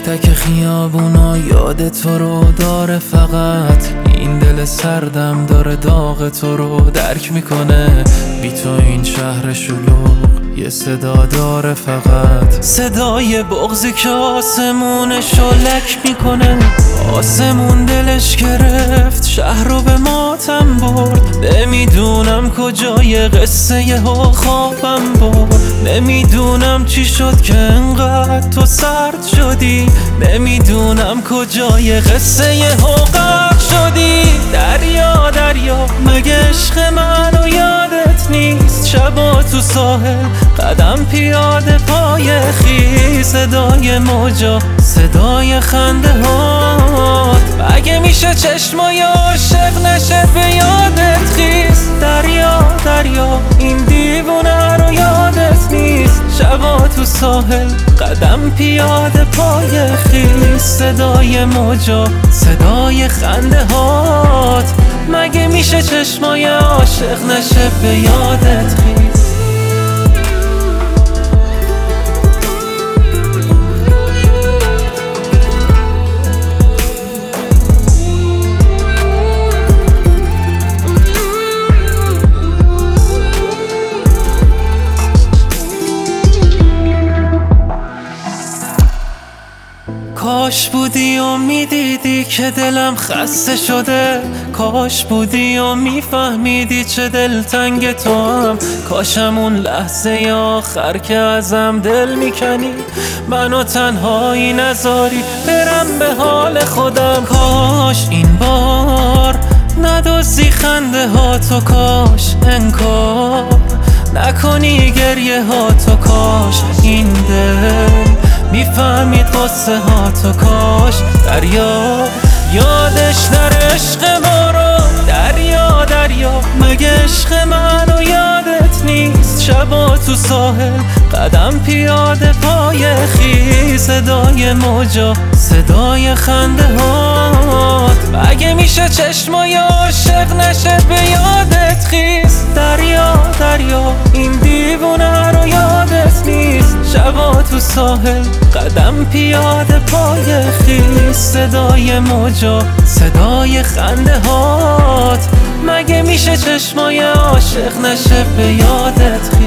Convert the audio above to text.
تک خیابونا یاد تو رو داره، فقط این دل سردم داره داغ تو رو درک میکنه. بی تو این شهر شلوغ یه صدا داره، فقط صدای بغضی که آسمون شلک میکنه. آسمون دلش گرفت، شهر رو به ماتم برد. نمیدونم کجای قصه ها خوابم برد. نمیدونم چی شد که انقدر تو سرد شدی. نمیدونم کجای قصه ها غرق شدی. دریا دریا مگه عشق منو یادت نیست؟ شبا تو ساحل قدم پیاده پای خیس. صدای موجا صدای خنده هات، مگه میشه چشمای عاشق نشه به یادت خیس؟ دریا دریا این دیوونه رو یادت نیست؟ شبا تو ساحل قدم پیاده پای خیس. صدای موجا صدای خنده هات، مگه میشه چشمای عاشق نشه به یادت خیس؟ کاش بودی و میدیدی که دلم خسته شده. کاش بودی و میفهمیدی چه دلتنگ تو هم. کاشم اون لحظه آخر که ازم دل میکنی منو تنهایی نذاری برم به حال خودم. کاش این بار ندوزی خنده ها تو، کاش انکار نکنی گریه ها تو. کاش این دل میفهمید قصه ها تو. کاش دریا یادش در عشق ما رو. دریا دریا مگه عشق منو یادت نیست؟ شبا تو ساحل قدم پیاده پای خیس. صدای موجا صدای خنده هات، مگه میشه چشمای عاشق نشه به یادت خیس؟ دریا دریا این دیوونه رو یادت نیست؟ شبا تو ساحل قدم پیاده پای خیس. صدای موجا صدای خنده هات، مگه میشه چشمای عاشق نشه به یادت